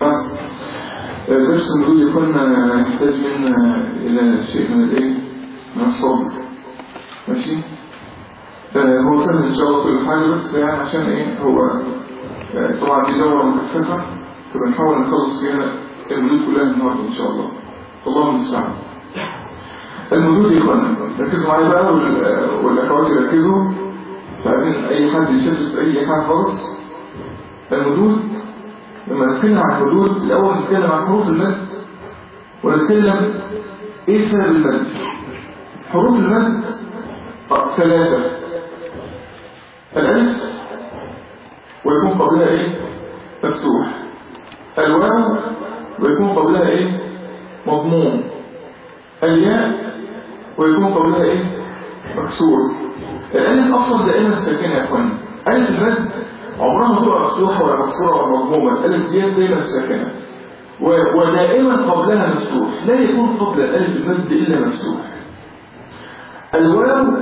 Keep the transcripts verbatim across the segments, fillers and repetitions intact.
درس المدود كنا نحتاج منا إلى شيء من الإيه؟ من الصبر. ماشي؟ آه هو سهل إن شاء الله كل حاجة، بس يعني عشان إيه هو آه طبعا دي دورة مكثفة، فبنحاول نخلص فيها المدود كلها النهاردة إن شاء الله. الله المستعان. المدود يكون ركزوا معايا بقى، والأخوات يركزوا، فعايزين أي حد يشتت في أي حاجة خالص. المدود لما نتكلم عن الحدود الأول نتكلم عن حروف المد، ونتكلم إيه سبب المد. حروف المد ثلاثة: الألف ويكون قبلها إيه مفتوح، الواو ويكون قبلها إيه مضموم، الياء ويكون قبلها إيه مكسور. الألف أصلا دائما ساكنة يا أخوان. ألف المد عمرها ما تبقى مفتوحة ولا مكسورة ولا مضمومة، الألف دي دايما ساكنة ودائما قبلها مفتوح، لا يكون قبل الألف المد إلا مفتوح. الواو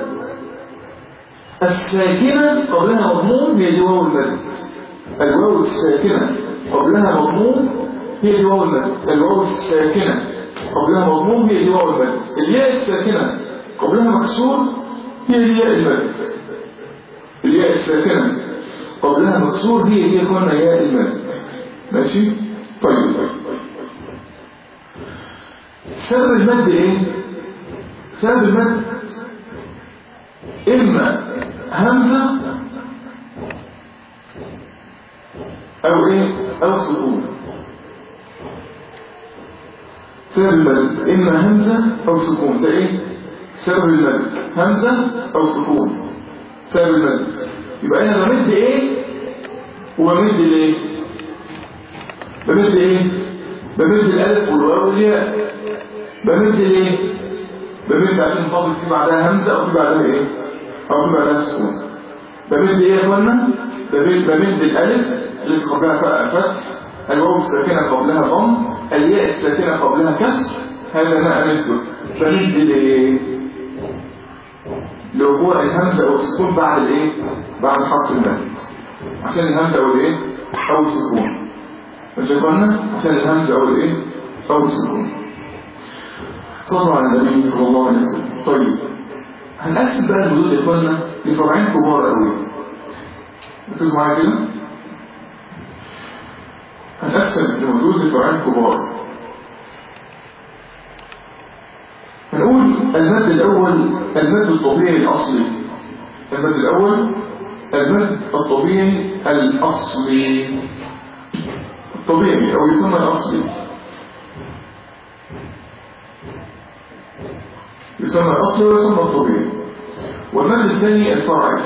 الساكنة قبلها مضموم هي دي واو المد. الواو الساكنة قبلها مضموم هي دي واو المد. الواو الساكنة قبلها مضموم هي دي واو المد. الياء الساكنة قبلها مكسور هي دي ياء المد. الياء الساكنة قبلها مكسور هي هي كنا ياء المد. ماشي؟ طيب سبب المد ايه؟ سبب المد اما همزة او ايه او سكون. سبب المد اما همزة او سكون، ده ايه سبب المد؟ همزة او سكون سبب المد. يبقى انا بمد ايه وبمد الايه؟ بمد ايه؟ بمد الالف والواو والياء. بمد الايه؟ بمد عشان فاضل في بعدها همزه او في بعدها ايه او في بعدها سكون. بمد ايه يا اخوانا؟ بمد بمد الالف اللي قبلها فتح، الواو الساكنه قبلها ضم، الياء الساكنه قبلها كسر، هذا ما امده. بمد الايه؟ لوقوع الهمزه او السكون بعد الايه؟ بعد حرف المد، عشان الهمزه او الايه او السكون. ماشي يا اخوانا؟ عشان الهمزه او الايه او السكون. صلوا على النبي صلى الله عليه وسلم. طيب هنقسم بقى المدود يا اخوانا لفرعين كبار قوي. ركزوا معايا كده. هنقسم المدود لفرعين كبار. هنقول المد الاول المد الطبيعي الاصلي. المد الاول المد الطبيعي الاصلي، الطبيعي او يسمى الاصلي، يسمى الاصلي ويسمى الطبيعي. والمد الثاني الفرعي.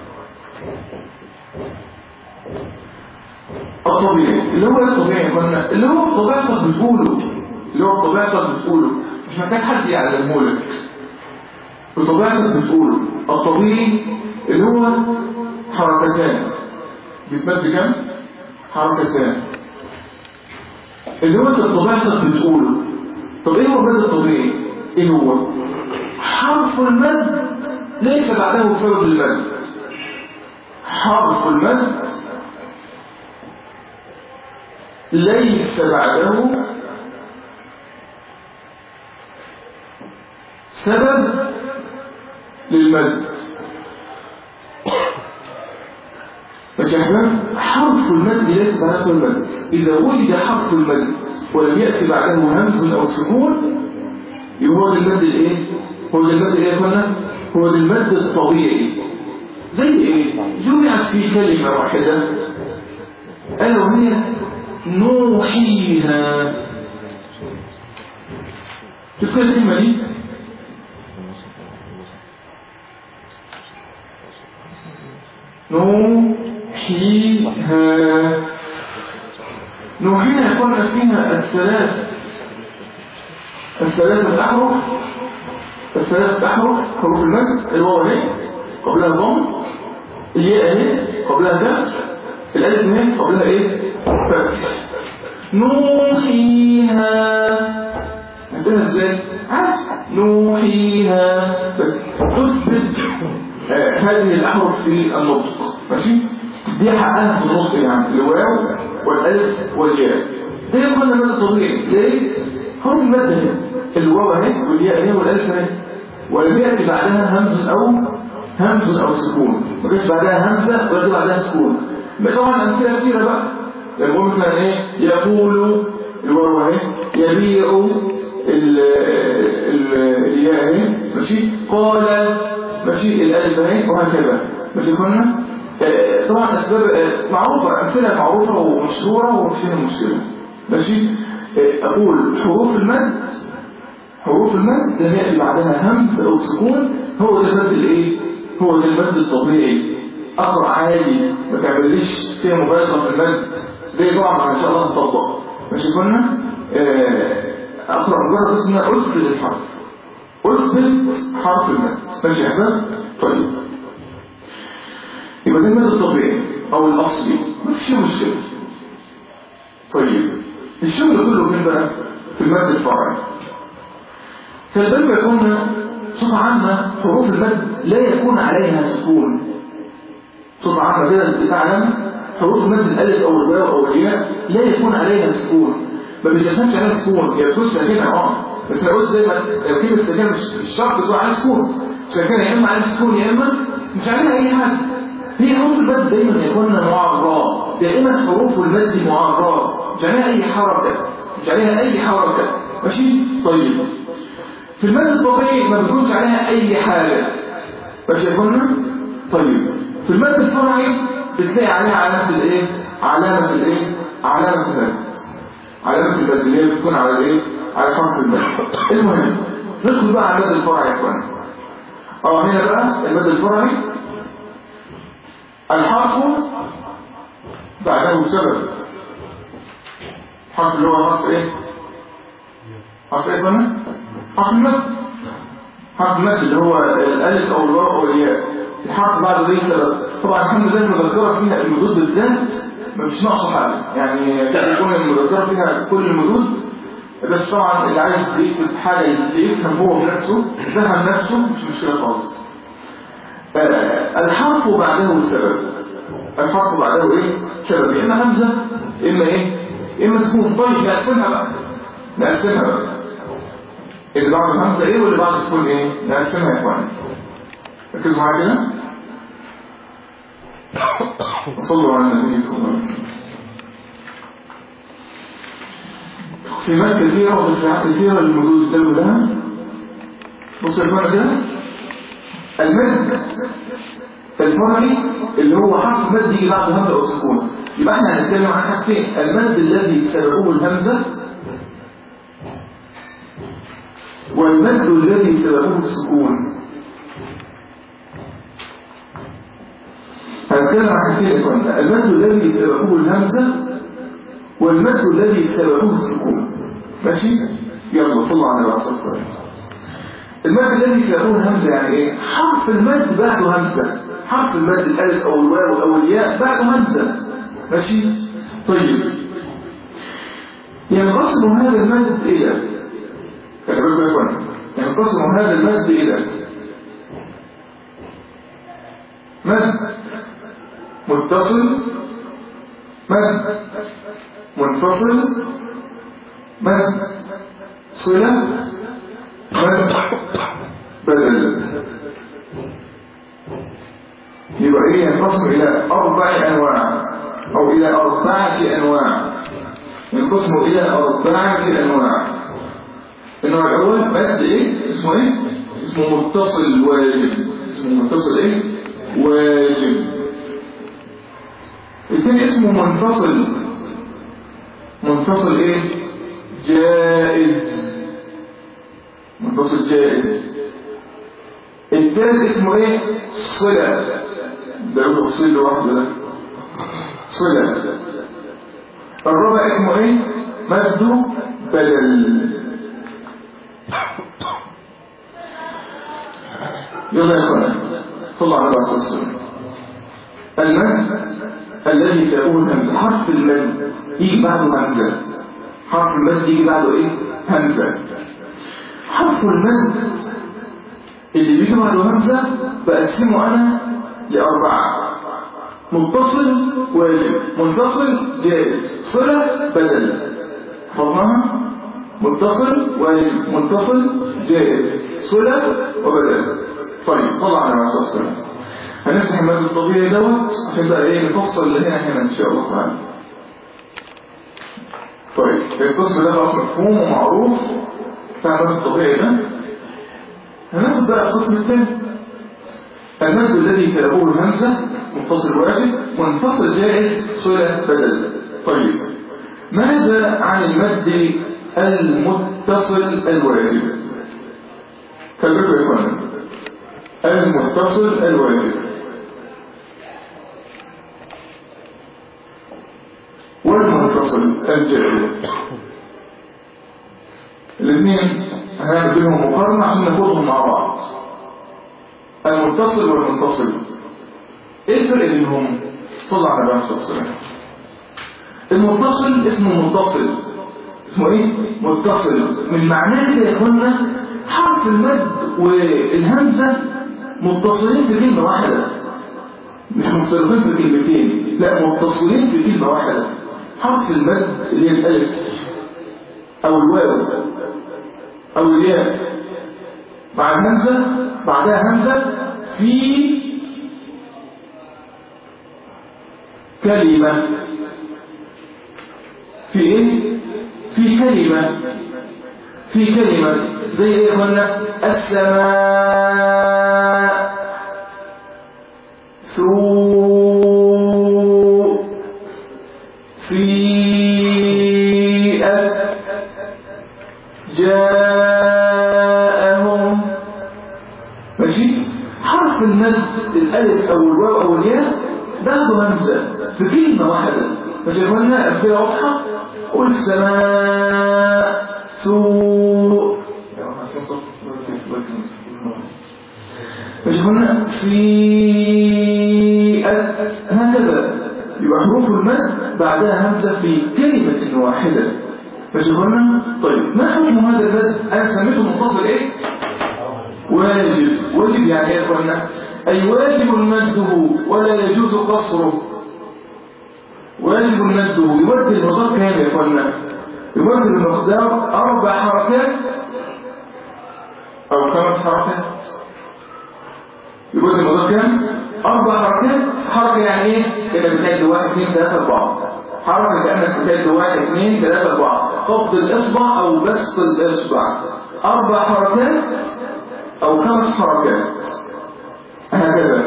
الطبيعي اللي هو الطبيعي قلنا اللي هو طبيعتك بتقوله، اللي هو طبيعتك بتقوله، مش محتاج حد يعلمه لك، بطبيعتك بتقوله. الطبيعي اللي هو حركتان، بيتمد كام؟ حركتان، اللي هو طبيعتك بتقوله. طب ايه هو المد الطبيعي؟ ايه هو؟ حرف المد ليس بعده سبب المد. حرف المد ليس بعده سبب للمد. ماشي يا احباب؟ حرف المد ليس بعده سبب المد. اذا وجد حرف المد ولم يأتي بعده همز او سكون يبقى هو المد الايه؟ هو المد ايه يا اخوانا؟ هو المد الطبيعي. زي ايه؟ جمعت في كلمة واحدة الا وهي نوحيها. شوف كده الكلمة دي نوحيها. نوحيها يكون فيها الثلاث الثلاثة أحرف الثلاثة أحرف حروف المد. الواو اهي قبلها ضم، الياء اهي قبلها كسر، الألف اهي قبلها ايه فتح. نوحيها هتقولها ازاي؟ عارف نوحيها بس تثبت آه هذه الأحرف في النطق. ماشي؟ دي حقها في النطق، يعني الواو والألف والياء ده يقولنا مد طبيعي. ليه؟ حروف المد الواو اهي والياء اهي والالف اهي، ولم يأتي بعدها همز أو همز أو سكون، ما جاش بعدها همزة ولا بعدها سكون. طبعا أمثلة كتيرة بقى، يقول مثلا إيه يقول الواو اهي، يبيع الياء اهي ماشي، قال ماشي الألف اهي، وهكذا ماشي. كنا طبعا أسباب معروفة، أمثلة معروفة ومشهورة ومش فيها مشكلة ماشي. أقول حروف المد، حروف المد لم يأتي بعدها همز أو سكون، هو ده المد الإيه؟ هو ده المد الطبيعي. أقرأ عادي، ما تعمليش فيها مبالغة في المد زي طبعا إن شاء الله نطبق ماشي. كنا أقرأ مجرد اسمها أثبت الحرف، أثبت حرف المد ماشي يا أحباب. طيب يبقى ده المد الطبيعي أو الأصلي، ما فيش مشكلة. طيب الشغل كله فين بقى؟ في المد الفرعي. فالباب يكون صفة عامة حروف المد لا يكون عليها سكون. صفة عامة كده تعلم حروف المد الألف أو الواو أو الياء لا يكون عليها سكون، ما بيتسمش عليها سكون، هي بتكون ساكنة اه بس لو قلت زي ما الكلمة الساكنة مش شرط تكون عليها سكون، ساكنة يا إما عليها سكون يا إما مش عليها أي حاجة. هي حروف المد دايما يكون معرّة، دائما حروف المد معرّة، مش عليها أي حركة، مش عليها أي حركة ماشي. طيب في المد الطبيعي ما بيكونش عليها أي حاجة ماشي يا اخوانا. طيب في المد الفرعي بتلاقي عليها علامة الإيه؟ علامة الإيه؟ علامة المد، علامة المد اللي هي بتكون على الإيه؟ على حرف المد. المهم ندخل بقى على المد الفرعي يا اخوانا. اه هنا بقى المد الفرعي الحرف بعده سبب، الحرف اللي هو حرف ايه؟ حرف ايه بنا؟ حرف المد، حرف المد اللي هو الالف او الواو او الياء، الحرف بعده ليه سبب. طبعا الحمد لله المذكره فيها المدود بالذات مش ناقصه حاجه، يعني كان يكون المذكره فيها كل المدود، بس طبعا اللي عايز يكتب حاجه يفهم هو بنفسه فهم نفسه مش مشكله خالص. آه الحرف بعده سبب، الحرف بعده ايه؟ سبب، يا اما همزه اما ايه؟ اما سكون. طيب نقسمها بقى، نقسمها بقى اللي بعد الهمزه ايه واللي بعد السكون ايه؟ نقسمها يا اخواني، ركزوا معايا كده. وصلوا على النبي صلى الله عليه وسلم. تقسيمات كثيره وتفريعات كثيره للمدود الدولي لها. بصوا يا اخواني كده، المد الفرعي اللي هو حرف مد يجي بعده همزه او سكون، يبقى احنا هنتكلم عن حاجتين: المد الذي سببه الهمزه، والمد الذي سببه السكون. هنتكلم عن حاجتين يا اخوانا: المد الذي سببه الهمزه والمد الذي سببه السكون ماشي. يلا صلوا على النبي صلى الله عليه وسلم. المد الذي سببه الهمزه يعني ايه؟ حرف المد بعده همزه، حرف المد الالف او الواو او الياء بعده همزه ماشي. طيب ينقسم هذا المد الى، خلي بالكم يا اخوان، ينقسم هذا المد الى مد متصل، مد منفصل، مد صلة، مد بدل. يبقى ايه؟ ينقسم الى اربع انواع او الى اربعه انواع، ينقسم الى اربعه انواع. النوع الاول مد ايه؟ اسمه ايه؟ اسمه متصل واجب، اسمه متصل ايه؟ واجب. الثاني اسمه منفصل، منفصل ايه؟ جائز، منفصل جائز. الثالث اسمه ايه؟ صلة، ده يقول صلة لوحده ده صلة. الرابع اسمه ايه؟ مد بدل. يلا يا اخوانا صلى الله عليه وسلم. المد الذي سيكون همزة، حرف المد يجي بعده همزة، حرف المد يجي بعده ايه؟ همزة. حرف المد اللي بيجي بعده همزة بقسمه انا لأربعة: متصل واجب، منفصل جائز، صلة بدل. فضلها متصل ومتصل جائز صلة وبدل. طيب طلع على الرسول صلى الله عليه وسلم. هنفتح المد الطبيعي دوت عشان بقى ايه نفصل اللي هنا هنا ان شاء الله تعالى. طيب القسم ده خلاص مفهوم ومعروف بتاع المد الطبيعي ده. هناخد بقى القسم الثاني، المد الذي تلقوه الهمزة متصل واجب منفصل جائز صلة بدل. طيب ماذا عن المد المتصل الواجب؟ كالبقى يا اخوانا المتصل الواجب والمنفصل الجائز، الاثنين هنعمل بينهم مقارنة عشان ناخدهم مع بعض. المتصل والمنفصل ايه الفرق بينهم؟ صلى على النبي صلى الله عليه وسلم. المتصل اسمه متصل، اسمه ايه؟ متصل. من معناه كده يا اخوانا حرف المد والهمزه متصلين في كلمه واحده، مش مختلفين في كلمتين، لا متصلين في كلمه واحده. حرف المد اللي هي الالف او الواو او الياء مع الهمزه بعدها همزه في كلمه، في ايه؟ في كلمة، في كلمة زي ايه قلنا؟ السماء، سوء، سيئة، جاءهم. ماشي؟ حرف المد الالف او الواو او الياء بعده همزة في كلمة واحدة. ماشي يا قلنا أمثلة واضحة. والسماء سوء، مش هنا سيئة، هكذا يبقى حروف المد بعدها همزة في كلمة واحدة. مش هنا. طيب ما حكم هذا المد؟ أنا سميته متصل إيه؟ واجب. واجب يعني إيه قلنا؟ أي واجب مده ولا يجوز قصره. واجب مده يمثل المقدار كام يا اخوانا؟ يمثل المقدار اربع حركات او خمس حركات. يمثل المقدار كام؟ اربع حركات. حركه يعني ايه؟ كده بتعد واحد اثنين ثلاثه اربعه. حركه كانك بتعد واحد اثنين ثلاثه اربعه، قبض الاصبع او بسط الاصبع. اربع حركات او خمس حركات هكذا.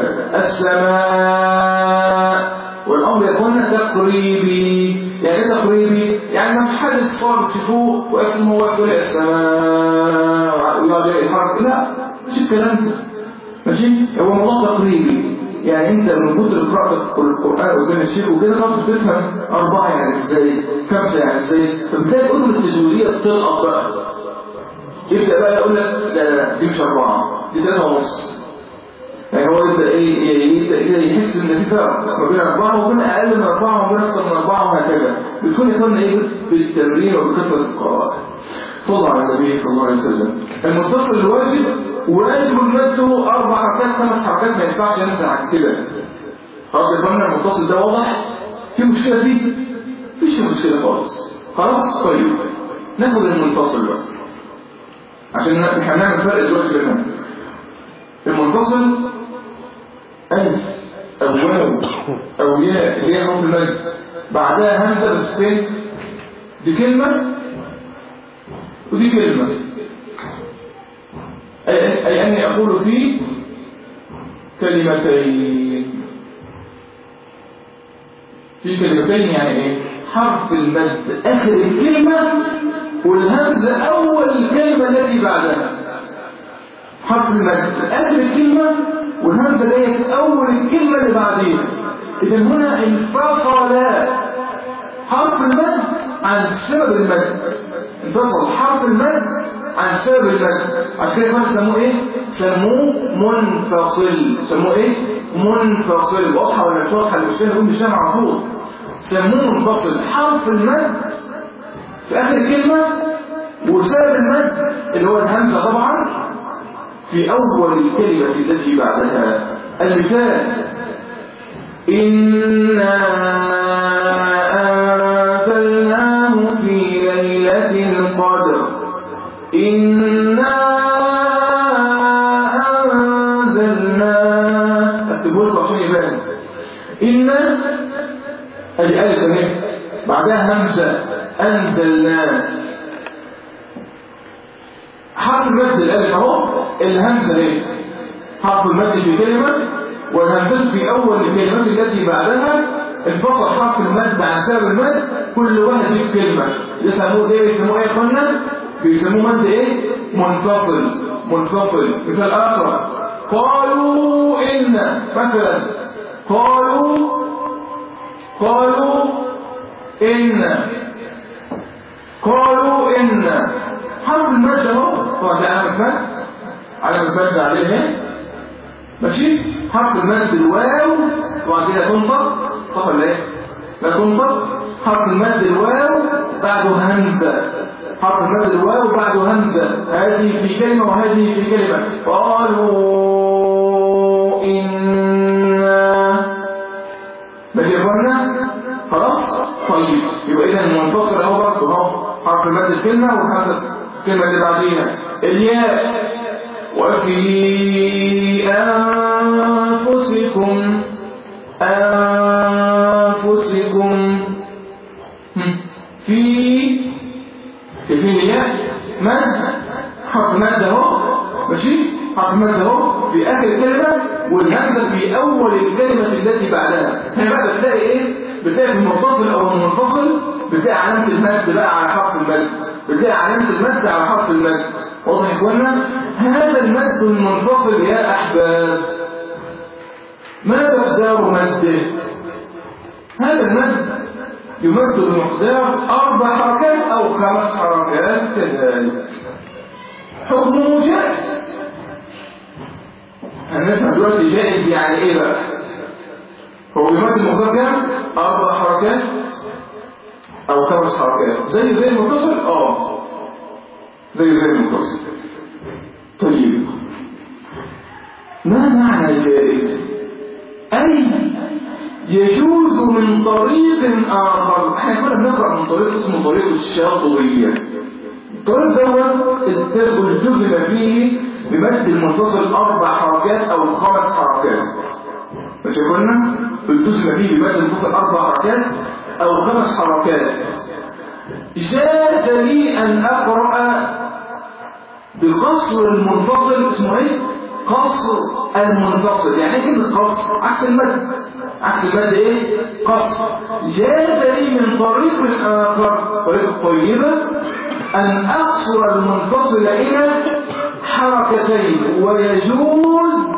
السماء، والأمر يكون تقريبي. يعني ايه تقريبي؟ يعني ما في حد صار فوق وقفل هو يقول السماء ويقعد يحرك، لا مش الكلام ده. ماشي؟ هو موضوع تقريبي. يعني انت من كتر قراءتك القرآن قدام الشيخ وكده خلاص بتفهم أربعة يعني ازاي، خمسة يعني ازاي، فبتلاقي الأمور التجويدية بتلقط بقى. يبدأ بقى يقول لك لا لا لا دي مش أربعة، دي ثلاثة ونص. يعني هو يبدأ ايه يبدأ يحس ان في فرق ما بين أربعة وبين أقل من أربعة وبين أكثر من أربعة وهكذا. بتكون يكون ايه بالتمرين وبكثرة القراءات. صلى على النبي صلى الله عليه وسلم. المتصل الواجب واجب مده أربع حركات خمس حركات، ما ينفعش ننسى عن كده. خلاص يا اخوانا المتصل ده واضح؟ في مشكلة فيه؟ مفيش مشكلة خالص. خلاص طيب ناخد المنفصل بقى عشان احنا نعمل فرق دلوقتي بينهم. المنفصل ألف أو واو أو ياء اللي هي حروف المد بعدها همزة بس فين؟ دي كلمة ودي كلمة. أي, أي أني أقول في كلمتين. في كلمتين يعني إيه؟ حرف المد آخر الكلمة والهمزة أول الكلمة التي بعدها. حرف المد آخر الكلمة والهمزة ديت أول الكلمة اللي بعديها. إذا هنا انفصل حرف المد عن سبب المد. انفصل حرف المد عن سبب المد. عشان كده سموه إيه؟ سموه منفصل. سموه إيه؟ منفصل. واضحة ولا مش واضحة؟ اللي مش فاهم يقول مش فاهم على طول. سموه منفصل حرف المد في آخر الكلمة وسبب المد اللي هو الهمزة طبعا في أول الكلمة التي بعدها. المثال إنا أنزلناه في ليلة ادي الف اهي بعدها همزه انزلنا حرف المد الالف اهو الهمزه اهي حرف المد في كلمه والهمزه في اول الكلمات التي بعدها انفصل حرف المد عن سبب المد كل واحد في كلمه يسموه ايه يسموه ايه قلنا بيسموه مد ايه منفصل منفصل. مثال اخر قالوا ان مثلا قالوا قالوا ان قالوا ان حرف المد اهو طبعا ده علامه مد علامه مد عليه ماشي حرف المد الواو طبعا كده تنطق صح ولا ايه لا تنطق حرف المد الواو بعده همزه حرف المد الواو بعده همزه هذه في كلمه وهذه في كلمه قالوا إنا ماشي يا اخوانا خلاص طيب يبقى اذا المنفصل اهو برضه اهو حرف المد الكلمه وحرف الكلمه اللي بعديها الياء وفي أنفسكم أنفسكم في في الياء مد حرف مد اهو ماشي حرف مد اهو في آخر الكلمة والهمزة في أول الكلمة التي بعدها. هنا بقى بتلاقي إيه؟ بتلاقي في المتصل أو المنفصل بتلاقي علامة المد بقى على حرف المد بتلاقي علامة المد على حرف المد. واضح يا اخوانا؟ هذا المد المنفصل يا أحباب ما مقدار مده؟ هذا المد يمد بمقدار أربع حركات أو خمس حركات كذلك حكمه جائز. هنسمع دلوقتي جائز يعني ايه بقى؟ هو بيمد المقدار كام؟ أربع حركات أو خمس حركات زي زي المتصل؟ اه زي زي المتصل. طيب ما معنى جائز؟ أي يجوز من طريق آخر. احنا كنا بنقرأ من طريق اسمه طريق الشاطبية. الطريق دوت الجزم فيه بمد المنفصل أربع حركات أو خمس حركات. مش قلنا الجزم فيه بمد المنفصل أربع حركات أو خمس حركات. جاز لي أن أقرأ بقصر المنفصل اسمه ايه؟ قصر المنفصل. يعني ايه كلمة قصر؟ عكس المد. عكس المد ايه؟ قصر. جاز لي من طريق آخر طريق طيبة أن أقصر المنفصل إلى حركتين ويجوز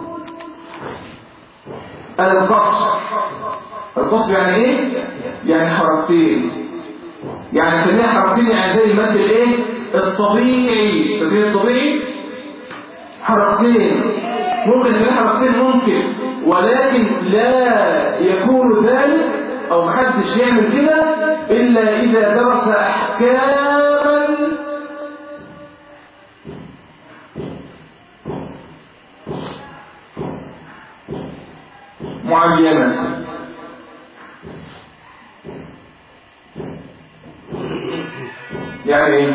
القصر. القصر يعني ايه؟ يعني حركتين. يعني خليها حركتين يعني زي المد الايه؟ الطبيعي. فاكرين الطبيعي؟ حركتين ممكن خليها حركتين ممكن ولكن لا يكون ذلك او محدش يعمل كده الا اذا درس احكاما معينة. يعني ايه؟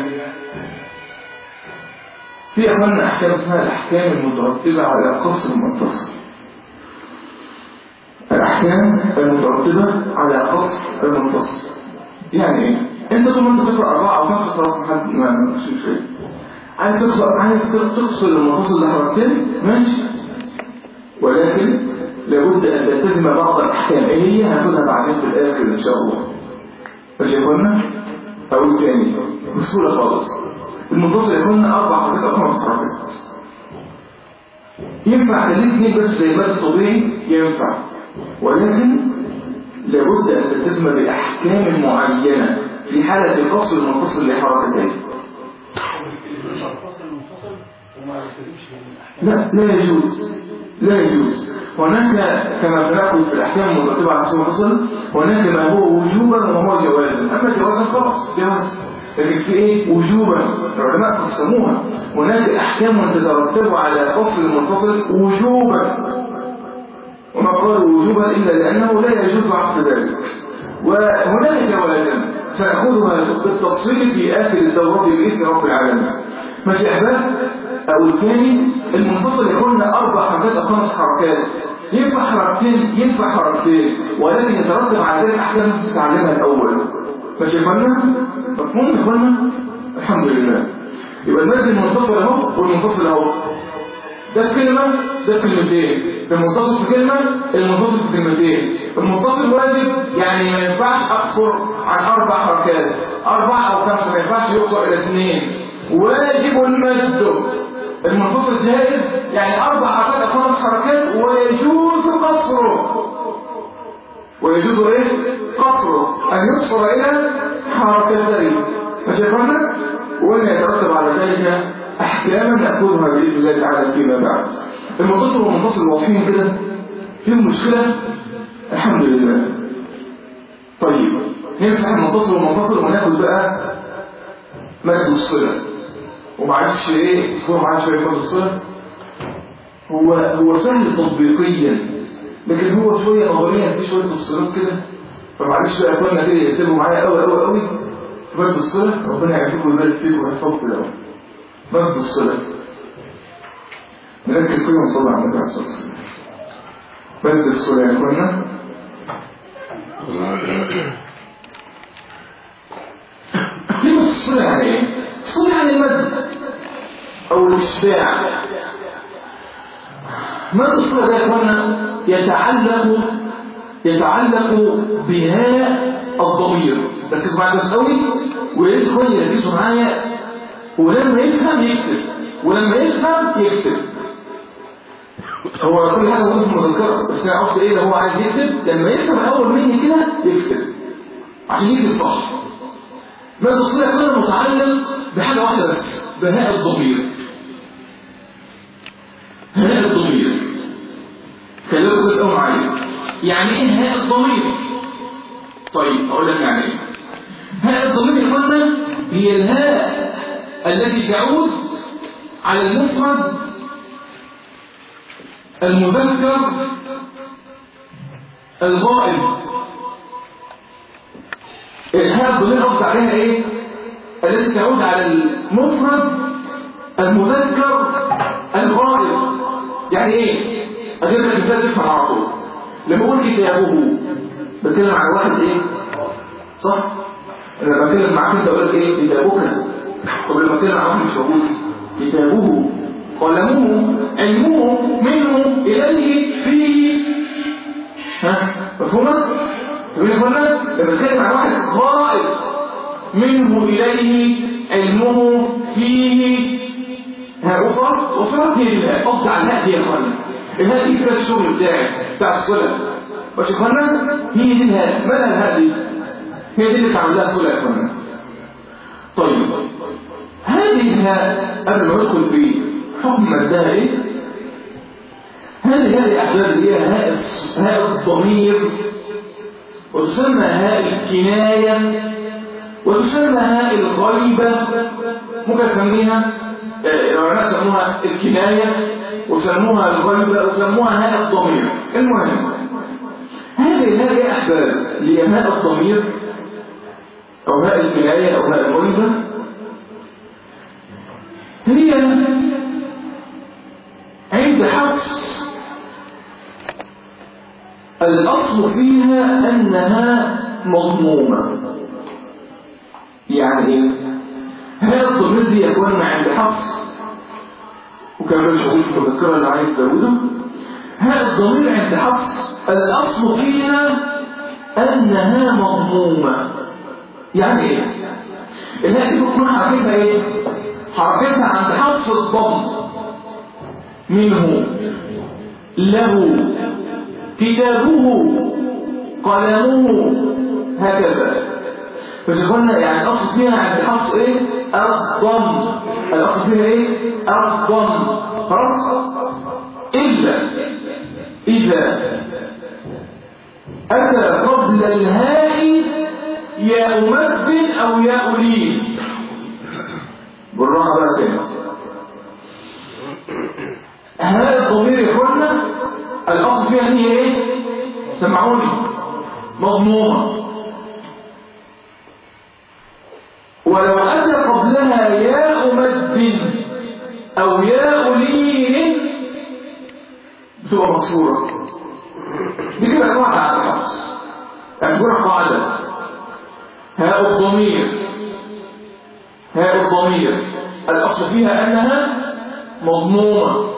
في أخوانا أحكام اسمها الأحكام المترتبة على قصر المتصل. الأحكام المترتبة على قصر المتصل يعني ايه؟ انت طول ما انت تقرأ أربعة أو خمسة خلاص محد ما مش شيء. عايز تقصر عايز تقصر المتصل لحركتين ماشي ولكن لابد أن تلتزم بعض الأحكام. ايه هي؟ هناخدها بعدين في الآخر إن شاء الله. ماشي يا أخوانا؟ أو تاني بسهولة خالص. المنفصل يكون أربع حركات أو خمس حركات. ينفع الاثنين بس زي المد الطبيعي ينفع ولكن لابد أن تلتزم بأحكام معينة في حالة القصر المنفصل لحركتين. لا لا يجوز لا يجوز. هناك كما سنأخذ في الأحكام المترتبة على قصر المنفصل هناك ما هو وجوبا وما هو جوازا. أما جوازا خلاص جواز لكن في ايه وجوبا العلماء قسموها. هناك احكام تترتب على قصر المنفصل وجوبا وما قالوا وجوبا الا لانه لا يجوز عقد ذلك وهناك جوازا سنأخذها بالتفصيل في اخر الدورة باذن رب العالمين. ماشي يا احباب؟ او الثاني المنفصل يكون اربع حركات او خمس حركات ينفع حركتين ينفع حركتين ولكن يترتب على ذلك احكام تتعلمها الاول. ماشي يا اخوانا؟ مفهوم يا اخوانا؟ الحمد لله. يبقى المد المنفصل اهو والمنفصل اهو، ده في كلمه ده في كلمتين، المنفصل في كلمه المنفصل في كلمتين. المنفصل واجب يعني ما ينفعش اقصر عن اربع حركات، اربع او خمسه، ما ينفعش يقصر الى اثنين. واجب المد. المنفصل جائز يعني اربع حركات او خمس حركات ويجوز قصره. ويجوز ايه؟ قصره، ان يقصر الى حركتين. ماشي يا اخوانا؟ وان يترتب على ذلك احكاما ناخذها باذن الله تعالى فيما بعد. المنفصل والمنفصل واضحين كده؟ فيهم مشكله؟ الحمد لله. طيب نمسح المنفصل والمنفصل وناخد بقى مد الصله. ومعرفش ايه اسمه، معرفش شويه مد الصله. هو هو سهل تطبيقيا لكن هو شويه نظريا، في شويه تفصيلات كده، فمعلش بقى اخوانا كده يكتبوا معايا قوي قوي قوي. مد الصله ربنا يعافيكم ويبارك فيكم ويحفظكم الاول. مد الصله نركز فيه ونصلي على النبي عليه الصلاه والسلام. مد الصله يا اخوانا كلمه الصله يعني ايه؟ الصله يعني المد او الاشباع. مد الصله ده يا اخوانا يتعلق يتعلق بهاء الضمير. ركزوا معايا كويس قوي ويا ريت اخواني يركزوا معايا، ولما يفهم يكتب ولما يفهم يكتب. هو كل حاجه موجوده في المذكره بس انا قصدي ايه، لو هو عايز يكتب لما يفهم اول مني كده يكتب عشان يكتب صح. مد الصله يكون متعلق بحاجه واحده بس، بهاء الضمير. هاء الضمير خليكم كويس قوي معايا. يعني ايه هاء الضمير؟ طيب اقول لك يعني ايه هاء الضمير يا اخوانا. هي الهاء التي تعود على المفرد المذكر الغائب. الهاء الضمير قصد عليها ايه؟ التي تعود على المفرد المذكر الغائب. يعني ايه؟ اجيب لك مثال تفهم على طول. لما اقول كتابه بتكلم عن واحد ايه؟ صح؟ انا بتكلم معاك انت اقول لك ايه؟ كتابك. طب لما بتكلم عن واحد مش موجود، كتابه، قلمه، علمه، منه، اليه، فيه. ها؟ مفهومه؟ تقول لي قلنا لما بتكلم عن واحد غائب، منه اليه، علمه، فيه. ها وصلت؟ وصلت هي الهاء. قصدي على الهاء دي يا اخوانا. الهاء دي كده الشغل بتاعي بتاع الصله. ماشي يا اخوانا؟ هي دي الهاء. مالها الهاء دي؟ هي دي اللي تعمل لها صله يا اخوانا. طيب هذه الهاء قبل ما ندخل في حكم مدها ايه؟ هذه الهاء يا احبابي هي هاء هاء الضمير، وتسمى هاء الكنايه، وتسمى هاء الغيبه. ممكن نسميها العلماء سموها الكنايه وسموها الغيبه وسموها هاء الضمير. المهم هذه الهاء يا احباب اللي هي هاء الضمير او هاء الكنايه او هاء الغيبه هي عند حفص الاصل فيها انها مضمومه. يعني ايه؟ هاء الضمير دي يكون عند حفص وكمان مش موجود في المذكره اللي عايز تزوده. هاء الضمير عند حفص الاصل فيها انها مضمومه. يعني ايه؟ الهاء دي بتكون حركتها ايه؟ حركتها عند حفص الضم. منه، له، كتابه، قلمه، هكذا. فشوفنا يعني الاصل فيها عند حفص ايه؟ الضم. الاصل فيها ايه؟ الضم. خلاص؟ الا اذا اتى قبل الهاء ياء مد او ياء لين. بالراحه بقى تاني. هاء الضمير يا اخوانا الاصل فيها هي ايه؟ سمعوني، مضمومه. ولو اتى قبلها ياء مد او ياء لين بتبقى مكسوره. دي كده قاعدة على الحفظ. أذكر قاعدة هاء الضمير هاء الضمير الأصل فيها أنها مضمومة،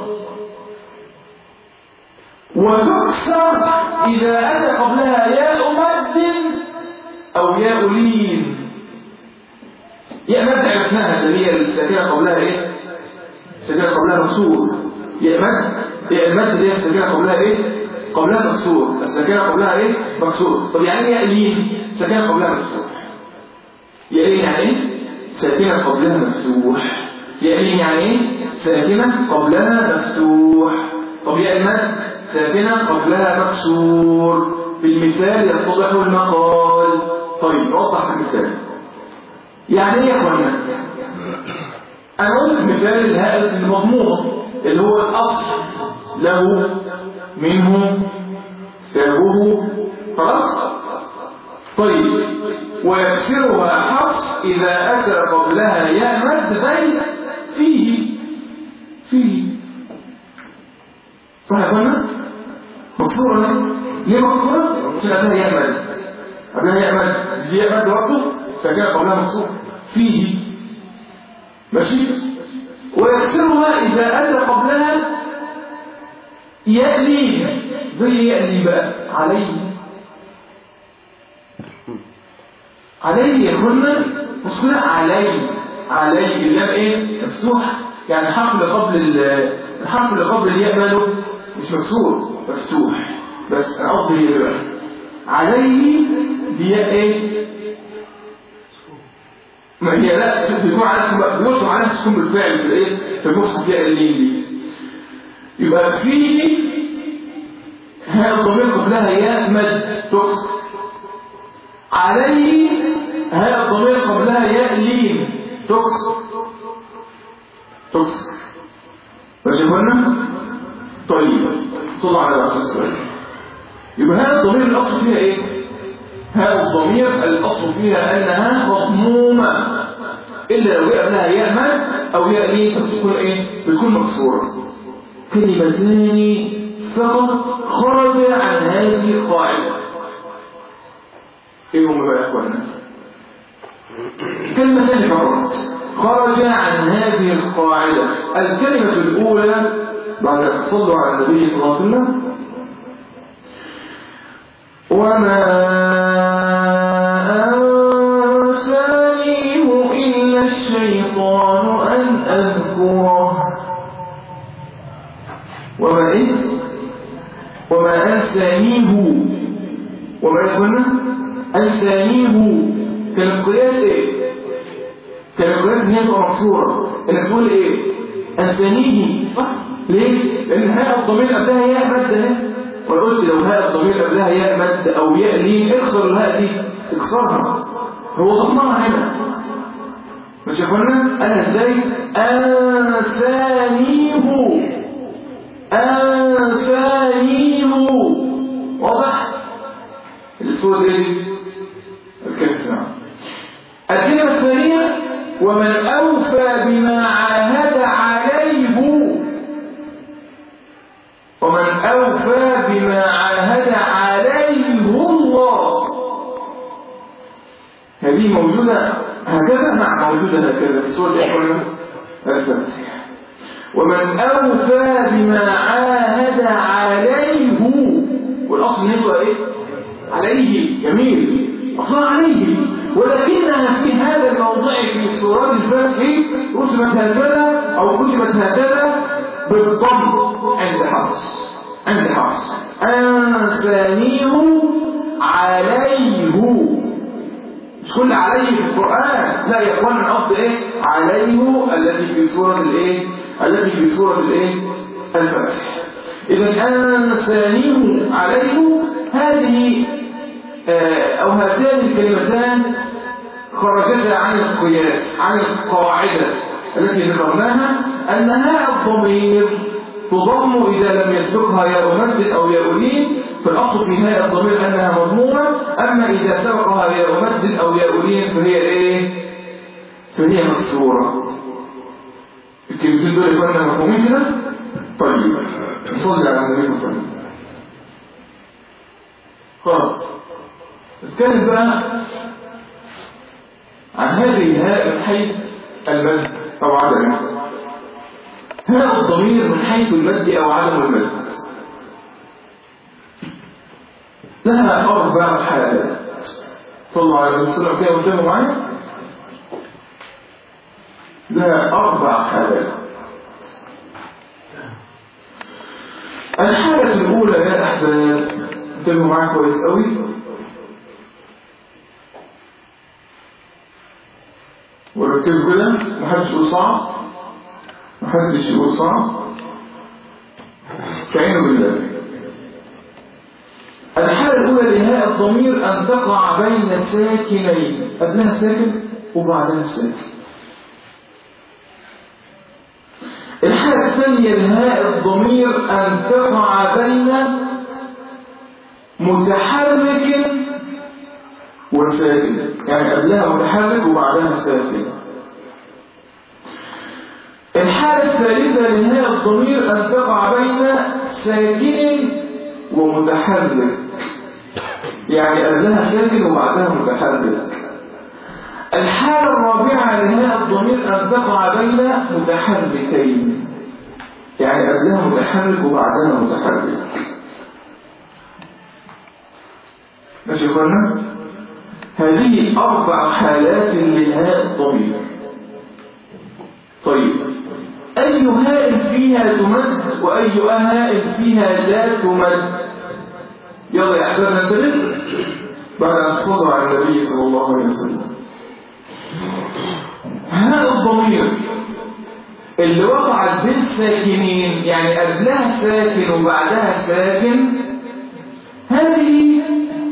وتكسر إذا أتى قبلها ياء مد أو ياء لين. ياء مد عرفناها اللي هي الساكنة قبلها إيه؟ الساكنة قبلها مكسور. ياء مد ياء المد اللي هي الساكنة قبلها إيه؟ قبلها مكسور. الساكنة قبلها إيه؟ مكسور. طب يعني ياء لين ساكنة قبلها مفتوح. ياء لين يعني إيه؟ ساكنة قبلها مفتوح. ياء لين يعني إيه؟ ساكنة قبلها مفتوح. طب ياء المد ساكنة قبلها مكسور. بالمثال يتضح المقال. طيب نوضح المثال. يعني ايه يا اخوانا؟ انا قلت مثال الهاء المضمومة اللي هو الاصل له منه كتابه خلاص. طيب ويكسرها حفص اذا اتى قبلها ياء مد زي فيه فيه صح يا اخوانا؟ مكسورة ليه مكسورة؟ عشان قبلها ياء مد قبلها ياء مد دي ياء مد وقته ساكنة قبلها مكسور فيه ماشي. ويكسرها إذا أتى قبلها ياء لين زي ياء لين بقى عليه عليه يقولنا مشكلة عليه عليه اللام ايه مفتوح يعني الحرف اللي قبل الحرف اللي قبل الياء ماله مش مكسور مفتوح بس انا قصدي هي بقى عليه دي ياء ايه ما هي لا بيكون على بيوصف على تكون بالفعل في الايه في المصحف ياء اللين دي. يبقى في هاء الضمير قبلها ياء مد تكسر عليه هاء الضمير قبلها ياء لين تكسر تكسر ماشي قلنا. طيب صلى على رسول الله. يبقى هاء الضمير الاصل فيها ايه؟ هاء الضمير الاصل فيها انها مضمومه الا لو جاء لها ياء مد او ياء لين بتكون ايه؟ بتكون مكسوره. كلمتان فقط خرج عن هذه القاعده. ايه هم بقى يا اخوانا؟ كلمتان فقط خرج عن هذه القاعده. الكلمه الاولى بعد ان صلوا على النبي صلى الله عليه وسلم وما أنسانيه إلا الشيطان أن أذكره. وما إيه؟ وما أنسانيه وما يقولنا أنسانيه كان القياس إيه؟ كان القياس إن هي تبقى مكسورة. إنك تقول إيه؟ أنسانيه صح؟ ليه؟ لأن هاء الضمير قبلها ياء مادة. وقلت لو هاء الضمير قبلها ياء مد او ياء لين اكسر الهاء دي اكسرها. هو ضمنها هنا مش قلنا انا ازاي انسانيه انسانيه واضح الصوره دي الكلمه. نعم. الكلمه الثانيه ومن اوفى بما عاهد عليه ومن أوفى بما عاهد عليه الله. هذه موجودة هكذا مع موجودة هكذا في سورة الفاتحة. ومن أوفى بما عاهد عليه والأصل نبقى إيه؟ عليه جميل أصلا عليه ولكنها في هذا الموضع في سورة الفاتحة رسمت هكذا أو كتبت هكذا بالضم عند حفص عند حفص أنسانيه عليه. مش كل عليه في القرآن لا يا اخوان الأصل إيه عليه التي في سورة الإيه التي في سورة الإيه الفتح. إذا أنسانيه عليه هذه آه أو هاتان الكلمتان خرجتا عن القياس عن القاعدة التي ذكرناها أنها الضمير تضم إذا لم يسبقها ياء مد أو ياء لين. فالأصل في هاء الضمير أنها مضمومة. أما إذا سبقها ياء مد أو ياء لين فهي إيه؟ فهي مكسورة. الكلمتين دول يكونوا مفهومين كده؟ طيب نصلي على النبي صلى الله عليه وسلم. خلاص. نتكلم بقى عن هذه الهاء من حيث المد أو عدمه. هاء الضمير من حيث المد أو عدم المد لها أربع حالات. صلى الله عليه وسلم كده وانتبهوا معايا. لها أربع حالات. الحالة الأولى يا أحباب انتبهوا معايا كويس قوي. وركزوا كده، محدش يقول صعب، محدش يقول صعب، استعينوا بالله. الحالة الأولى لهاء الضمير أن تقع بين ساكنين، قبلها ساكن وبعدها ساكن. الحالة الثانية لهاء الضمير أن تقع بين متحرك وساكن، يعني قبلها متحرك وبعدها ساكن. الحالة الثالثة لهاء الضمير أن تقع بين ساكن ومتحرك، يعني قبلها ساكن وبعدها متحرك. الحالة الرابعة لهاء الضمير أن تقع بين متحركين، يعني قبلها متحرك وبعدها متحرك. ماشي يا اخوانا؟ هذه أربع حالات لهاء الضمير. طيب أي هاء فيها تمد وأي هاء فيها لا تمد؟ يلا يا أحباب ننتبه بعد أن تصدر على النبي صلى الله عليه وسلم. هاء الضمير اللي وقعت بين ساكنين، يعني قبلها ساكن وبعدها ساكن، هذه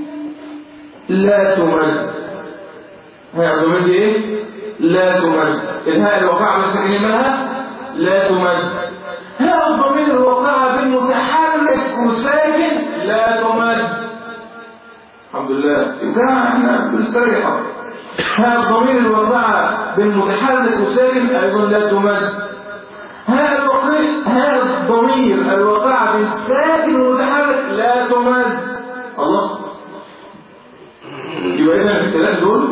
لا تمد. هاء الضمير دي ايه؟ لا تمد. الهاء الواقعة بين ساكنين مالها؟ لا تمد. هاء الضمير الواقعة بين متحرك وساكن لا تمد. الحمد لله يبقى احنا بنستريح. هاء الضمير الواقعة بين متحرك وساكن ايضا لا تمد. هاء الضمير الواقعة بين ساكن ومتحرك لا تمد. الله، يبقى اذا الثلاث دول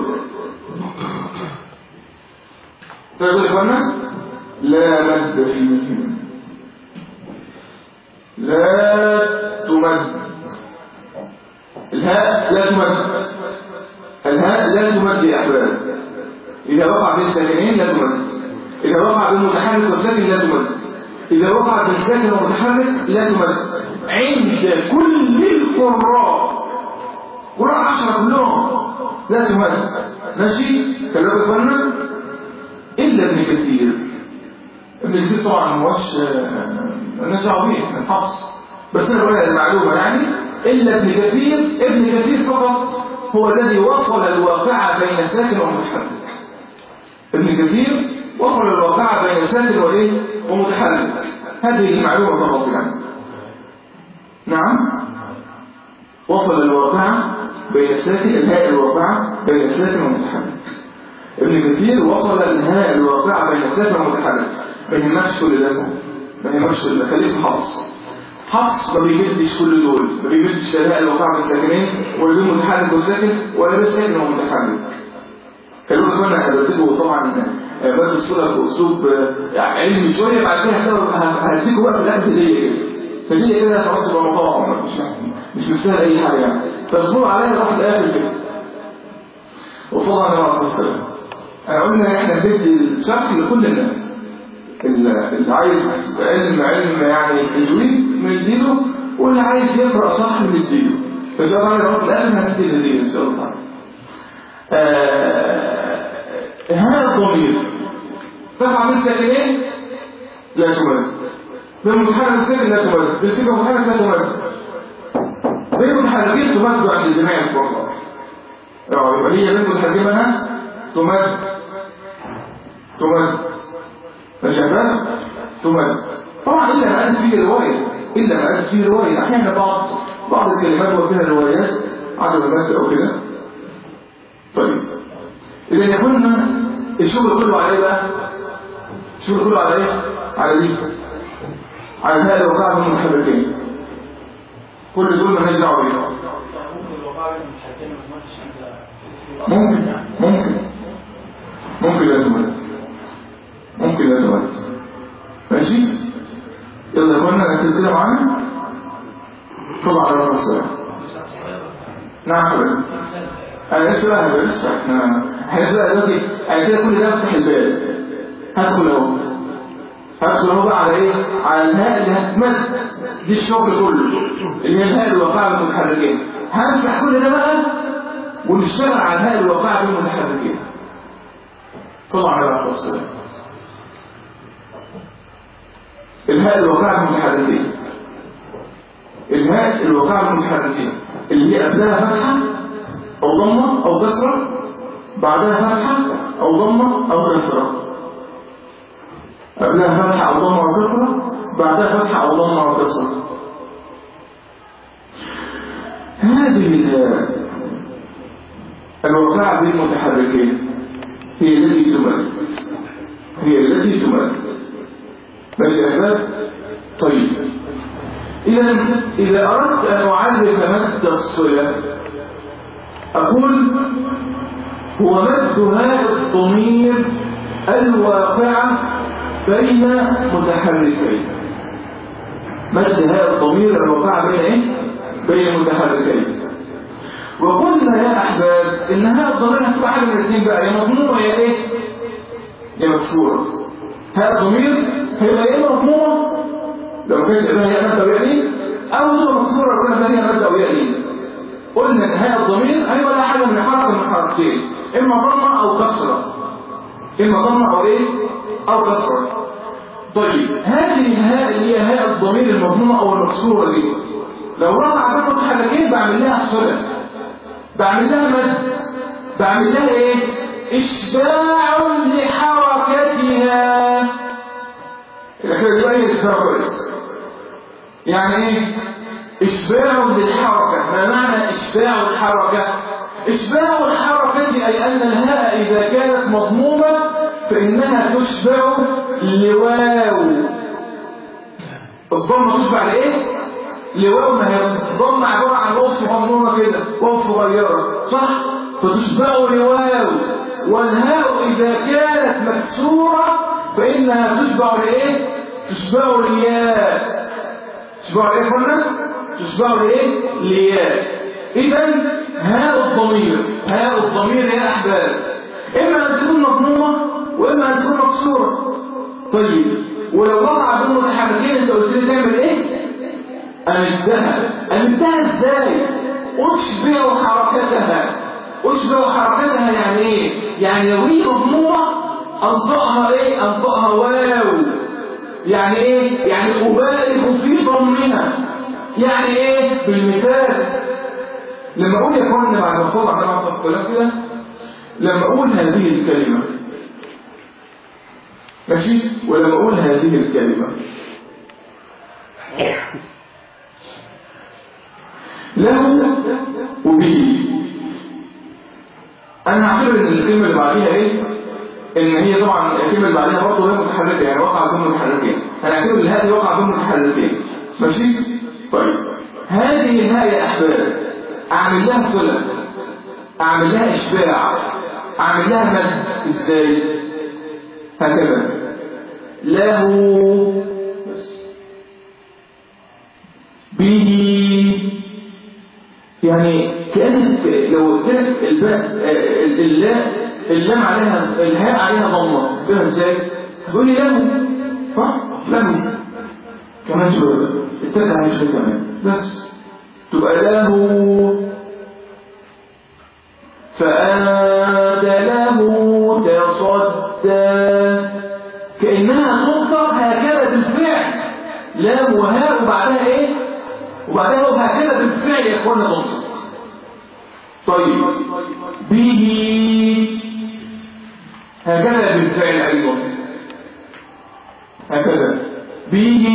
تقول يا اخوانا لا مد فيهم، لا تمد. الهاء لا تمد، الهاء لا تمد يا احباب. اذا وقع بين ساكنين لا تمد، اذا وقع بين متحرك وساكن لا تمد، اذا وقع بين ساكن ومتحرك لا تمد. عند كل القراء، قراء عشرة كلهم لا تمد. ماشي كلام الفن الا ابن كثير. ابن كثير طبعا مش الناس دعوه بيه من حفص، بس انا بقول المعلومه يعني الا ابن كثير. ابن كثير فقط هو الذي وصل الواقعه بين ساكن ومتحرك. ابن كثير وصل الواقعه بين ساكن وايه ومتحرك. هذه المعلومه فقط يعني. نعم، وصل الواقعه بين ساكن، الهاء الواقعه بين ساكن ومتحرك. ابن كثير وصل الهاء الواقعه بين ساكن ومتحرك. ما يهمكش كل ده، ما يهمكش كل ده، خليك حفص. حفص ما بيمدش كل دول، ما بيمدش الهاء الواقعه بين ساكنين ولا بين متحرك وساكن ولا بين ساكن ومتحرك. كانوا كنا هدرتكم طبعا مادة الصورة بأسلوب علمي شوية، بعد كده هديكم بقى في الأمثلة دي فدي كده خلاص يبقى مطاعم، مش مش مستاهل أي حاجة يعني. فاصبروا عليا لغاية الآخر كده. وصلى الله عليه وسلم. أنا قلنا إحنا بندي الشكل لكل الناس. اللي عايز علم علم يعني تجويد بنديله، واللي عايز يقرأ صح بنديله. فإن شاء الله لغاية الآخر هندي الهدية إن شاء الله تعالى. هذا الضمير تقع من ساكنين لا تمد، بين متحرك ساكن لا تمد، بين ساكن ومتحرك لا تمد، بين متحركين تمد عند جميع الفقهاء. يبقى هي بين متحركين منها تمد تمد ماشي يا شباب؟ تمد طبعا الا ما قالت فيه روايه، الا ما قالت فيه روايه. احيانا بعض بعض الكلمات وفيها روايات عدم المد او كده. طيب إذا يكون الشغل كله على إيه بقى؟ الشغل كله على إيه؟ على دي، على الهاء الواقعة من المتحركين. كل دول مالناش دعوة بيها. ممكن ممكن ممكن لا تمت ممكن لا تمت ماشي. يلا كنا نكتب كده معانا طبعا على الرسول. نعم حبيبي انا لسه بقى لسه احنا احنا لسه دلوقتي انا كده كل ده افتح الباب هدخل اهو هدخل اهو بقى على ايه؟ على الهاء اللي هتمد دي الشغل كله اللي هي الهاء الواقعه بالمتحركين. هنفتح كل ده بقى ونشتغل على الهاء الواقعه بالمتحركين. صلى على الرسول صلى الله عليه وسلم. الهاء الواقعه بالمتحركين الهاء الواقعه بالمتحركين اللي هي قبلها فتحه او ضمه او كسره بعدها فتحه او ضمه او كسره قبلها فتحه او ضمه او كسره بعدها فتحه او ضمه او كسره. هذه الهاء الواقعه بالمتحركين هي التي تمد هي التي تمد ماشي يا احباب. طيب إذا إذا أردت أن أعرف مد الصلة أقول هو مد هذا الضمير الواقع بين متحركين. مد هذا الضمير الواقع بين إيه؟ بين متحركين. وقلنا يا أحباب إن هذا الضمير هتبقى حاجة من الاثنين بقى، يا مضمومة يا إيه؟ يا مكسورة. هذا الضمير هيبقى إيه مضمومة لو كانت إبنها هي مادة ويألين أو هو مكسورة لو كانت هي مادة ويألين. قلنا إن هذا الضمير هيبقى لا حاجة من حركة من حركتين، إما ضمة أو كسرة، إما ضمة أو إيه؟ أو كسرة. طيب هذه الهاء اللي هي هاء الضمير المضمومة أو المكسورة دي لو رفع بين متحركين بعمل لها صلة، بعمل لها مد، بعمل لها إيه؟ إشباع لحركتها. الأخير دي هي إشباع كويس. يعني إيه؟ إشباع للحركة. ما معنى إشباع الحركة؟ إشباع الحركة أي أن الهاء إذا كانت مضمومة فإنها تشبع لواو. الضمة تشبع لإيه؟ لواو. ما هي الضمة عبارة عن واو صغنونة كده، واو صغيرة صح؟ فتشبع لواو. والهاء إذا كانت مكسورة فإنها تشبع لإيه؟ تشبع لياء. تشبع لإيه قلنا؟ تشبع لإيه؟ لياء. إذن هاء الضمير هاء الضمير يا أحباب إما أن تكون مضمومة وإما أن تكون مكسورة. طيب ولو وقع بين متحركين أنت قلت لي تعمل إيه؟ أمدها. أمدها إزاي؟ أشبع حركتها. أشبع حركتها يعني إيه؟ يعني لو هي مضمومة أنطقها إيه؟ أنطقها واو. يعني إيه؟ يعني أبالغ في ضمها. يعني إيه؟ بالمثال لما أقول يا اخوانا بعد ما صلى على بعض الصلاة كده، لما أقول هذه الكلمة ماشي، ولما أقول هذه الكلمة له وبه، أنا هعتبر إن الكلمة اللي بعديها إيه؟ إن هي طبعا الكلمة اللي بعديها برضه هي متحركة، يعني وقع بين متحركين. هنعتبر إن هذه وقع بين متحركين ماشي؟ طيب هذه الهاء يا أحباب أعمل لها صلة، أعمل لها إشباع، أعمل لها مد. إزاي؟ هكذا له به. يعني كأنت لو كانت الباء اللاء اللام عليها الهاء عليها ضمة تقولها إزاي؟ تقولي له صح؟ له كمان شوية التالتة عليه شوية كمان بس تبقى له. فأنت له تصدى، كأنها تنطق هكذا بالفعل، لام وهاء وبعدها ايه؟ وبعدها وهكذا بالفعل يا اخوانا تنطق. طيب به هكذا بالفعل ايضا، هكذا به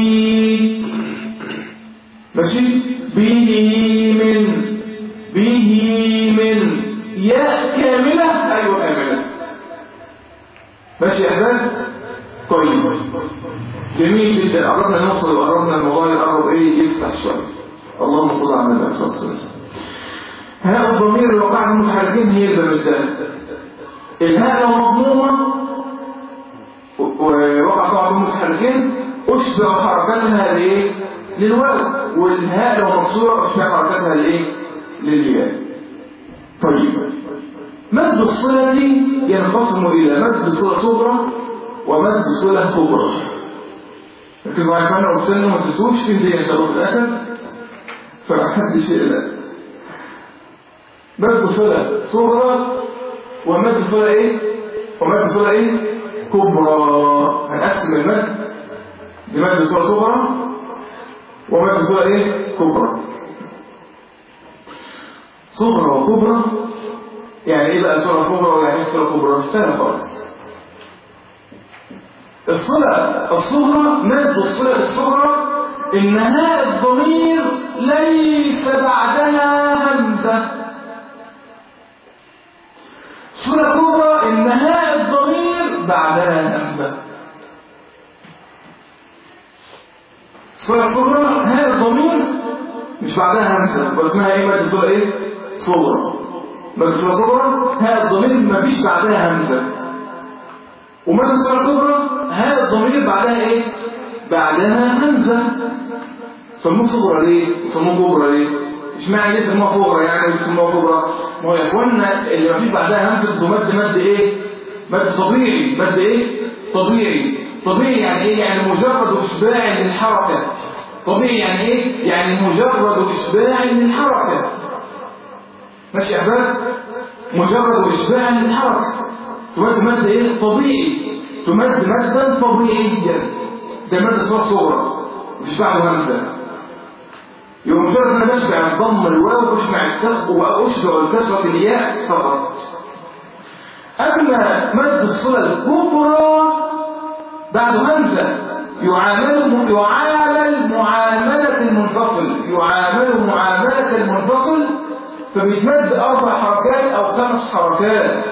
ماشي. به من به من ياء كاملة. أيوة كاملة ماشي يا أحباب. طيب جميل جدا. قربنا نوصل وقربنا الموضوع يقرب إيه يفتح شوية. اللهم صل على النبي صلى الله عليه وسلم. هاء الضمير الواقع في المتحركين هي البمدان. الهاء لو مضمومة ووقع طبعا في المتحركين أشبع حركتها لإيه؟ للواو، والهاء لو مكسورة أشبع حركتها لإيه؟ للياء. طيب مد الصلة ينقسم إلى مد صلة صغرى ومد صلة كبرى. ركزوا معايا كمان قلت لنا ما تنسوش في دي إن شاء الله في الآخر فمحدش يقلق. مد صلة صغرى ومد صلة إيه؟ ومد صلة إيه؟ كبرى. هنقسم المد لمد صلة صغرى ومد صلة إيه؟ كبرى. صغرى وكبرى يعني إيه بقى صلة صغرى ويعني إيه صلة كبرى؟ سهل خالص. الصلة الصغرى مد الصلة الصغرى إن هاء الضمير ليس بعدها همزة. الصلة الكبرى إن هاء الضمير بعدها همزة. الصلة الصغرى هاء الضمير مش بعدها همزة واسمها إيه؟ مد الصلة إيه؟ صغرى. مد الصلة صغرى هاء الضمير ما فيش بعدها همزة. ومد الصلة الكبرى هاء الضمير بعدها ايه؟ بعدها همزة. سموه صغرى ليه؟ وسموه كبرى ليه؟ اشمعنى ليه سموها صغرى يعني وسموها كبرى؟ ما هو يا اخوانا اللي ما فيش بعدها همزة ده مد مد ايه؟ مد طبيعي. مد ايه؟ طبيعي. طبيعي يعني ايه؟ يعني مجرد اشباع للحركة. طبيعي يعني ايه؟ يعني مجرد اشباع للحركة. ماشي يا احباب؟ مجرد اشباع للحركة. تمد مد ايه؟ طبيعي. تمد مدا طبيعيا. ده مد صورة صغرى مش بعده همزة. يبقى مجرد ان انا بشبع الضم الواو واشبع الكسر واشبع الكسرة الياء فقط. اما مد الصلة الكبرى بعد همزة يعامل يعامل معاملة المنفصل. يعامل معاملة المنفصل فبيتمد اربع حركات او خمس حركات.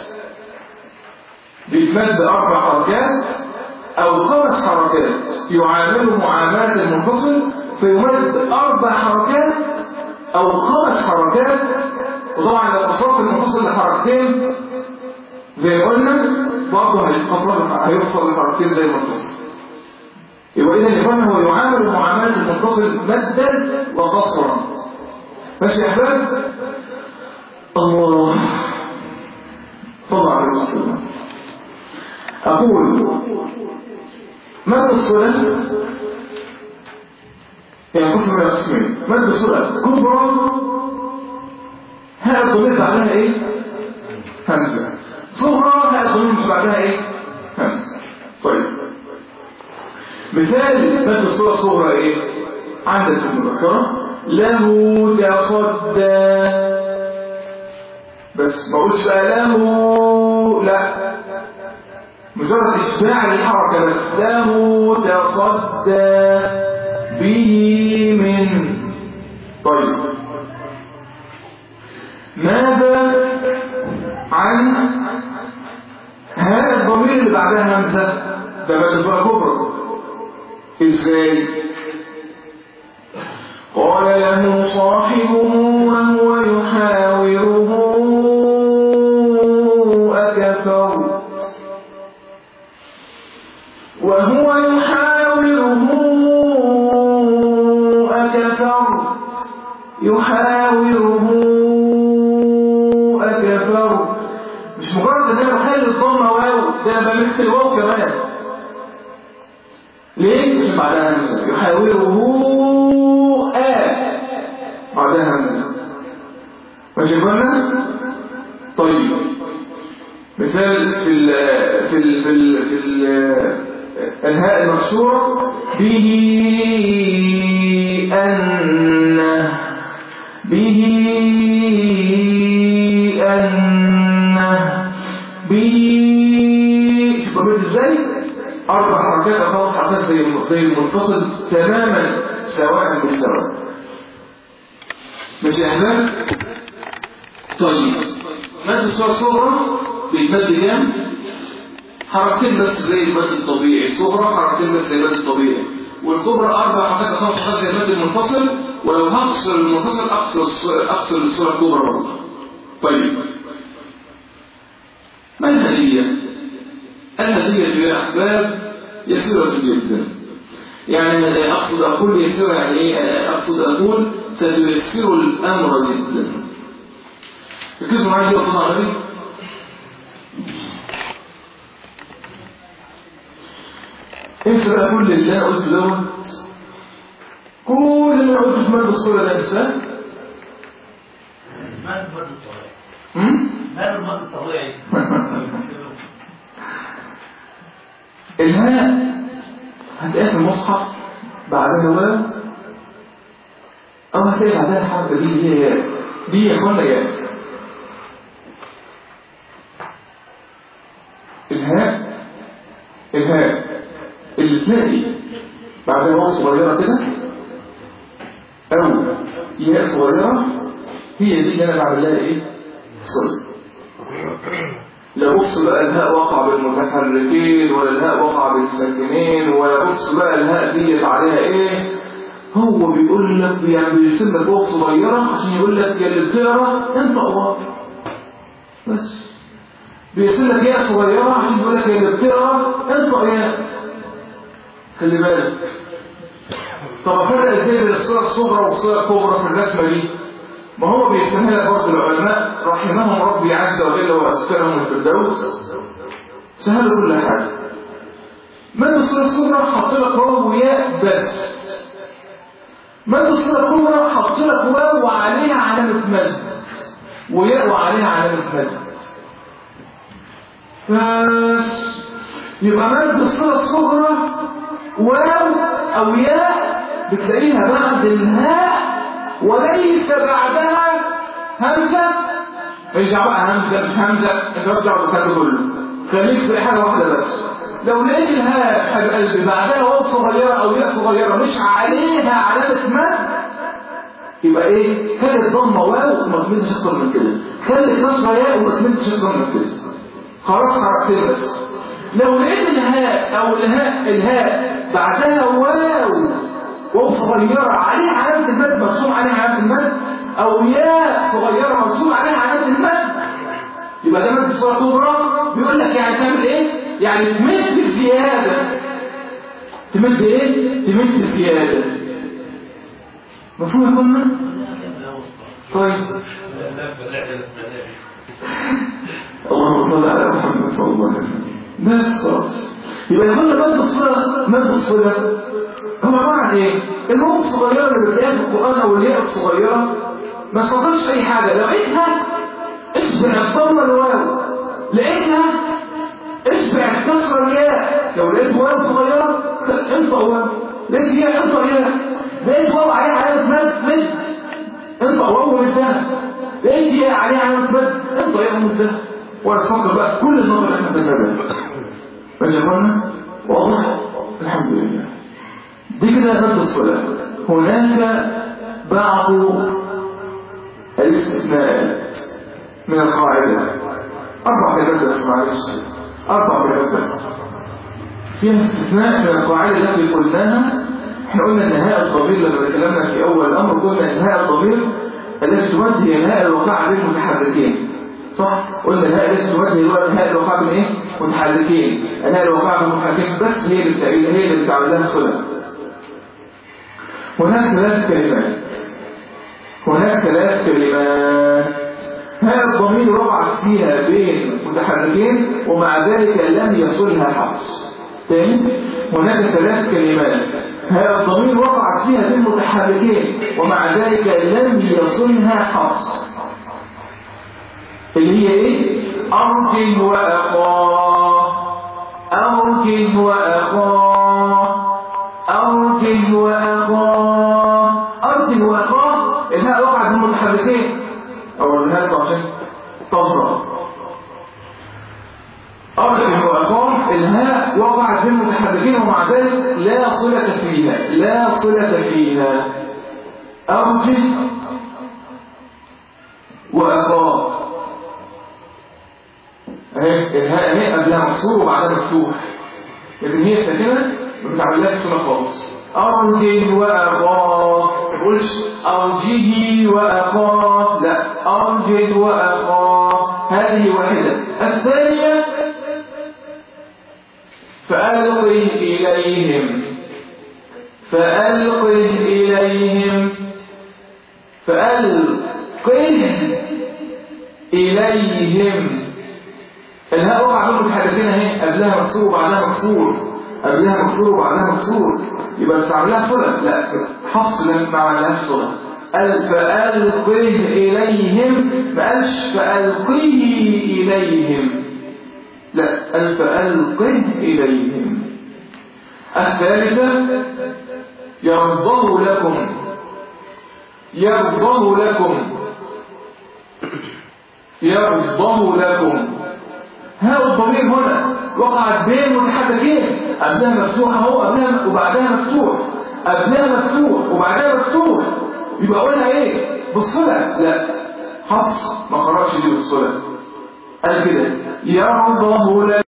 بيتمد أربع حركات أو خمس حركات. يعامل معاملة المنفصل فيمد أربع حركات أو خمس حركات. وطبعا لو قصرت المنفصل لحركتين زي ما قلنا برضه هيفصل لحركتين زي المنفصل. يبقى إذا الإخوان هو يعامل معاملة المنفصل مدا وقصرا. ماشي يا أحباب؟ الله صلى عليه وسلم. أقول مد الصلة ينقسم إلى قسمين. مد الصلة كبرى هاء الضمير بعدها إيه؟ همزة. صغرى هاء الضمير مش بعدها إيه؟ همزة. طيب مثال مد الصلة صغرى إيه؟ عندك في المذكرة له تصدى. بس ما قلتش بقى له لا، مجرد إشباع للحركة بس. له تصدى به من. طيب ماذا عن هذا الضمير اللي بعدها همزة؟ ده بقى صورة كبرى. ازاي؟ قال له صاحبه وهو يحاوره أكفر. وهو يحاوره أكفر. يحاوره أكفر. مش مجرد ان انا بخلي الضمه واو، ده انا بمثل الواو كمان. ليه؟ مش بعدها همزه. يحاوره آ بعدها همزه. ماشي قلنا؟ طيب مثال في ال في ال في ال في ال الهاء المكسورة به أن به أن به. شوف قلت ازاي؟ أربع حركات أو خمس حركات زي زي المنفصل تماما سواء بسواء. ماشي يا أحباب؟ طيب مد الصورة الصغرى بيتمد كام؟ حركتين بس زي المد الطبيعي. الصغرى حركتين بس زي المد الطبيعي. والكبرى أربع حركات أو خمس حركات زي المد المنفصل ولو هقصر المنفصل اقصر اقصر الصوره الكبرى برضه. طيب ما الهديه؟ الهديه يا احباب يسيره جدا. يعني اقصد اقول يسيره يعني ايه؟ اقصد اقول سيسر الامر جدا. ركزوا معايا دي وصلنا على ايه؟ انت بقى كل اللي انا قلته دوت، كل اللي انا قلته في مادة الصورة ده انسان؟ ما المادة الطبيعي؟ امم؟ ما المادة الطبيعي؟ الهاء هتلاقيها في المصحف بعدها واو، او هتلاقي بعدها الحركة دي اللي هي ياء. دي يا اخوانا ياء. الهاء الهاء اللي تلاقي بعدها واو صغيرة كده أو ياء صغيرة، هي دي اللي أنا بعمل لها إيه؟ صلة. لا بص بقى الهاء وقع بالمتحركين ولا الهاء وقع بالساكنين ولا بص بقى الهاء ديت عليها إيه؟ هو بيقول لك يعني بيرسم لك واو صغيرة عشان يقول لك يا اللي بتقرا أنت واو بس. بيرسم لك ياء صغيرة عشان يقول لك يا اللي بتقرا أنت ياء. خلي بالك. طب افرق ازاي بين الصوره الصغرى والصوره الكبرى في الرسمه دي؟ ما هو بيسميها لك برضه العلماء رحمهم ربي عز وجل واسكنهم الفردوس، سهلوا كل حاجه. مادة الصوره الصغرى حط لك واو وياء بس. مادة الصوره الكبرى حط لك واو وعليها علامه مد وياء وعليها علامه مد. بس يبقى مادة الصوره الصغرى واو او ياء بتلاقيها بعد الهاء وليس بعدها همزه. ارجع بقى همزه مش همزه، انت ارجع بالكلام كله، خليك في حاجه واحده بس. لو لقيت الهاء حبيب قلبي بعدها واو صغيره او ياء صغيره مش عليها علامه مد، يبقى ايه؟ كانت ضمه واو وما تمدش اكتر من كده، خلي كسره ياء وما تمدش اكتر من كده، خلاص حركتين بس. لو لقيت الهاء او الهاء الهاء بعدها واو واو صغيره عليها علامه المد مرسوم عليها علامه المد، او ياء صغيره مرسوم عليها علامه المد، يبقى ده مد صوره كبرى. بيقول لك يعني تعمل ايه؟ يعني تمد زياده. تمد ايه؟ تمد زياده. مفهوم يا كنا؟ طيب اللهم صل على محمد صلى الله عليه وسلم. بس خلاص. يبقى يقول لك مد الصلة مد الصلة هو عبارة عن ايه؟ الواو الصغيرة اللي بتلاقيها في القرآن او الياء الصغيرة ما تفضلش اي حاجة. لقيتها اشبع الضمة الواو، لقيتها اشبع الكسرة الياء. لو لقيت واو صغيرة انت واو، لقيت ياء انت ياء، لقيت واو عليها علامة مد مد انت واو مدها، لقيت ياء عليها علامة مد انت ياء مدها. وتفكر بقى كل النظر اللي احنا بنتابعها. ماشي يا اخوانا؟ واضح؟ الحمد لله. دي كده مادة الصلاة. هناك بعض الاستثناءات من القاعدة، أربع كلمات بس معلش، أربع كلمات بس. فيها استثناء من القاعدة التي قلناها. احنا قلنا انهاء الضمير لما تكلمنا في أول الأمر، قلنا انهاء الضمير التي تمد هي انهاء الواقع بين المتحركين. صح؟ قلنا الهاء التي تمد هي انهاء الواقع بين ايه؟ متحركين. انهاء الواقع بين المتحركين بس هي اللي بتعمل هي اللي بتعمل لها صلة. هناك ثلاث كلمات. هناك ثلاث كلمات هاء الضمير وقعت فيها بين متحركين ومع ذلك لم يصلها حفص. تاني، هناك ثلاث كلمات هاء الضمير وقعت فيها بين متحركين ومع ذلك لم يصلها حفص. اللي هي ايه؟ أرجل وأخاه، أرجل وأخاه، أرجل وأخاه، أرجل وأخاه. الهاء وقعت بين متحركين أو الهاء عشان تظهر. أرجل وأخاه الهاء وقعت بين متحركين ومع ذلك لا صلة فيها، لا صلة فيها. أرجل وأخاه اهي الهاء اهي قبلها مكسور وبعدها مفتوح، لكن هي ساكنه ما بتعملهاش صله خالص. أرجه وأخاه، ما تقولش أرجه وأخاه، لا، أرجه وأخاه. هذه واحدة. الثانية فألقه إليهم، فألقه إليهم، فألقه إليهم. الهاء وقع منه الحركتين اهي، قبلها مكسور وبعدها مكسور، قبلها مكسور وبعدها مكسور، يبقى مش عاملها صلة، لا، حفص ما عملهاش صلة. قال فألقه إليهم، ما قالش فألقيه إليهم، لا، قال فألقه إليهم. الثالثة يرضه لكم، يرضه لكم، يرضه لكم. ها الضمير هنا وقعت بين متحركين، قبلها مفتوح اهو، قبلها وبعدها مفتوح، قبلها مفتوح وبعدها مفتوح، يبقى قولها ايه؟ بالصلة؟ لا، حفص ما قرأش دي بالصلة، قال كده يرضه لكم.